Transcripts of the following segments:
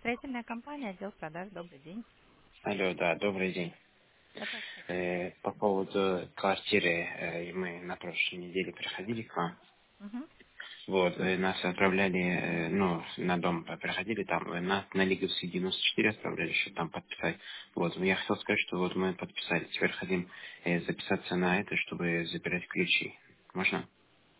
Строительная компания, отдел продаж. Добрый день. Алло, да, добрый день. Здравствуйте. По поводу квартиры, мы на прошлой неделе приходили к вам. Мгм. Вот, нас отправляли, ну, на дом приходили, там, нас на Лиговский 94 отправляли, чтобы там подписать. Вот, я хотел сказать, что вот мы подписали, теперь хотим записаться на это, чтобы забирать ключи. Можно?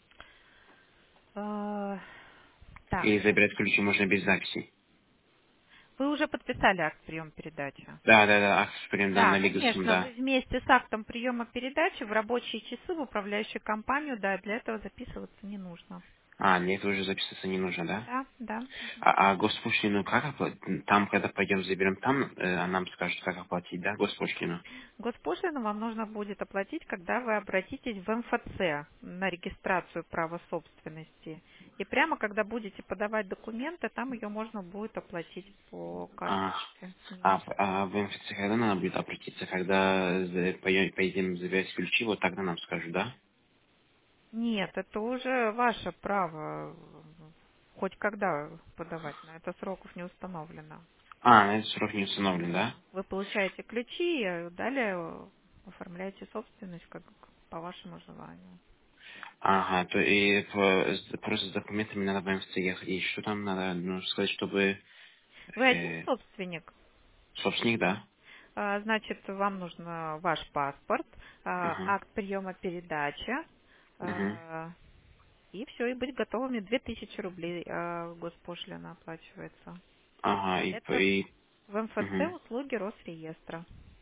Э, Так, Или сейчас. забирать ключи можно без записи? Вы уже подписали акт приема передачи? Да, да, да, акт прям, да, Да, на Лиговском, конечно. да. Вы вместе с актом приема передачи в рабочие часы в управляющую компанию, да, для этого записываться не нужно. А, мне это уже записаться не нужно, да? Да, да. А госпошлину как оплатить? Там, когда пойдем заберем, там нам скажут, как оплатить, да, госпошлину? Госпошлину вам нужно будет оплатить, когда вы обратитесь в МФЦ на регистрацию права собственности. И прямо когда будете подавать документы, там ее можно будет оплатить по А, карточке. в МФЦ когда надо будет обратиться? Когда поедем забирать ключи, вот тогда нам скажут, да? Нет, это уже ваше право хоть когда подавать, на это сроков не установлено. А, на этот срок не установлен, Да. да? Вы получаете ключи, далее оформляете собственность как по вашему желанию. Ага, то и просто с документами надо в МФЦ ехать. И что там надо, ну, сказать, чтобы Вы один э, собственник? собственник, да? Значит, вам нужно ваш паспорт, Ага, акт приема передачи, угу. и все, и быть готовыми. 2000 рублей госпошлина оплачивается. Ага, Это в МФЦ мгм. услуги Росреестра.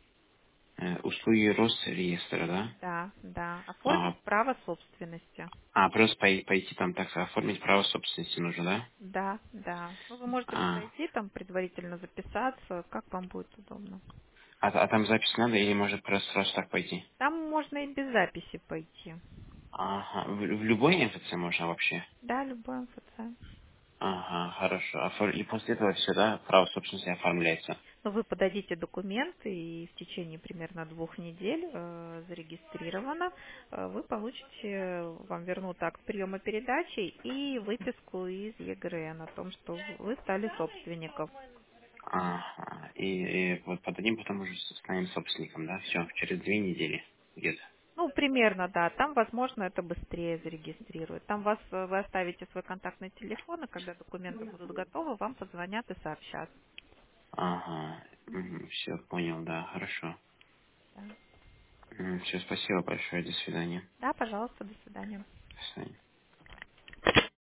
Услуги Росреестра, да? Да, да. Оформить Ага. право собственности. А, просто пойти там так оформить право собственности нужно, да? Да, да. Ну, вы можете А, подойти, там предварительно записаться, как вам будет удобно. а там запись надо или может просто сразу так пойти? Там можно и без записи пойти. Ага. В любой МФЦ можно вообще? Да, любой МФЦ. Ага, хорошо. И после этого все, да, право собственности оформляется? Но вы подадите документы, и в течение примерно 2 недель зарегистрировано, вы получите, вам вернут акт приема передачи и выписку из ЕГРН о том, что вы стали собственником. Ага. И вот подадим, потом уже станем собственником, да? Все, через 2 недели где-то. Ну, примерно, да. Там, возможно, это быстрее зарегистрирует. Там вы оставите свой контактный телефон, и когда документы будут готовы, вам позвонят и сообщат. Ага. Все, понял, да, хорошо. Да. Все, спасибо большое, до свидания. Да, пожалуйста, до свидания. До свидания.